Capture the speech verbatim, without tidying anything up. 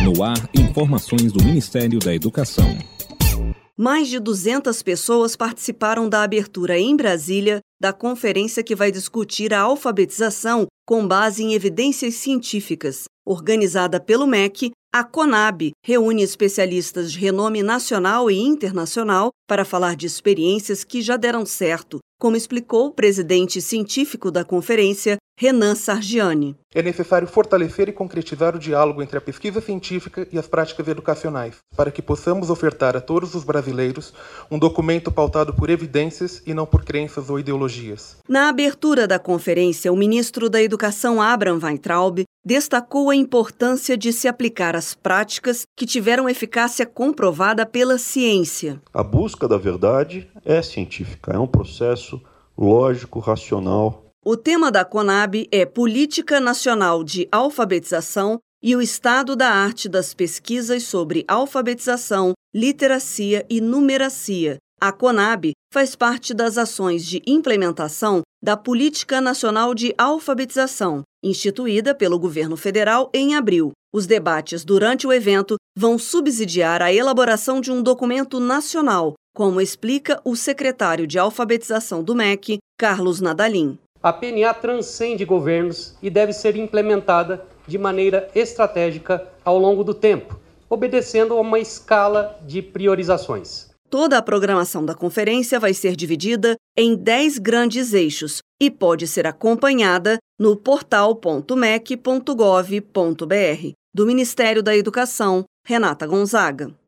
No ar, informações do Ministério da Educação. Mais de duzentas pessoas participaram da abertura em Brasília da conferência que vai discutir a alfabetização com base em evidências científicas. Organizada pelo M E C, a CONAB reúne especialistas de renome nacional e internacional para falar de experiências que já deram certo, como explicou o presidente científico da conferência, Renan Sargiani. É necessário fortalecer e concretizar o diálogo entre a pesquisa científica e as práticas educacionais, para que possamos ofertar a todos os brasileiros um documento pautado por evidências e não por crenças ou ideologias. Na abertura da conferência, o ministro da Educação, Abraham Weintraub, destacou a importância de se aplicar as práticas que tiveram eficácia comprovada pela ciência. A busca da verdade é científica, é um processo lógico, racional. O tema da CONAB é Política Nacional de Alfabetização e o Estado da Arte das Pesquisas sobre Alfabetização, Literacia e Numeracia. A CONAB faz parte das ações de implementação da Política Nacional de Alfabetização, instituída pelo governo federal em abril. Os debates durante o evento vão subsidiar a elaboração de um documento nacional, como explica o secretário de Alfabetização do M E C, Carlos Nadalim. A P N A transcende governos e deve ser implementada de maneira estratégica ao longo do tempo, obedecendo a uma escala de priorizações. Toda a programação da conferência vai ser dividida em dez grandes eixos e pode ser acompanhada no portal ponto mec ponto gov ponto br. Do Ministério da Educação, Renata Gonzaga.